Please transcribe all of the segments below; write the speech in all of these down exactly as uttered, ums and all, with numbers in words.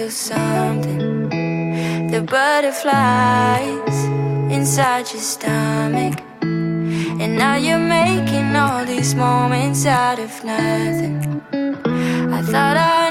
feel something. The butterflies inside your stomach. And now you're making all these moments out of nothing. I thought I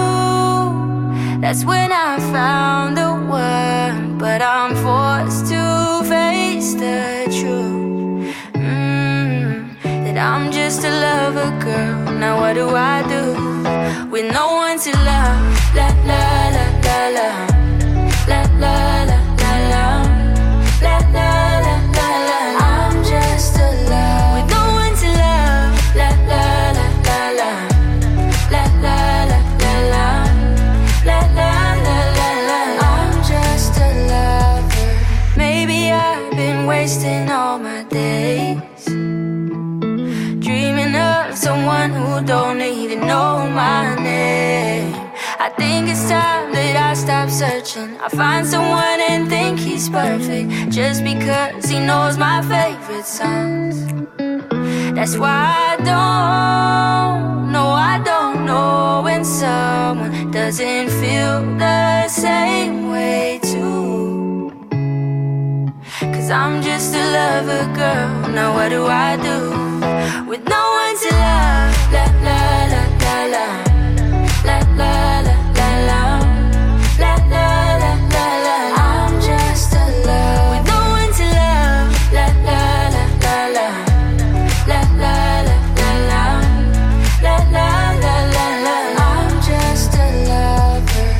knew, that's when I found the one. But I'm forced to face the truth, mm, that I'm just a lover girl. Now what do I do with no one to love? La la la la la, la la la la la, la la la la la. I'm just a love with no one to love. La la la la la, la la la la la, la la la la la. I'm just a lover. Maybe I've been wasting all my days dreaming of someone who don't even know my name. I think it's time that I stop searching. I find someone and think he's perfect just because he knows my favorite songs. That's why I don't know, I don't know when someone doesn't feel the same way too. Cause I'm just a lover girl. Now what do I do with no one to love? La la la la la, la la la la la, la la la la la. I'm just a love with no one to love. La la la la la, la la la la la, la la la la la. I'm just a lover.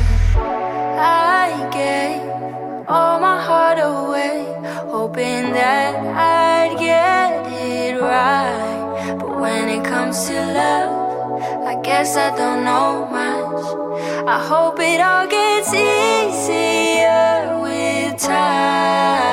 I gave all my heart away, hoping that I'd get it right. But when it comes to love, I guess I don't know much. I hope it all gets easier with time.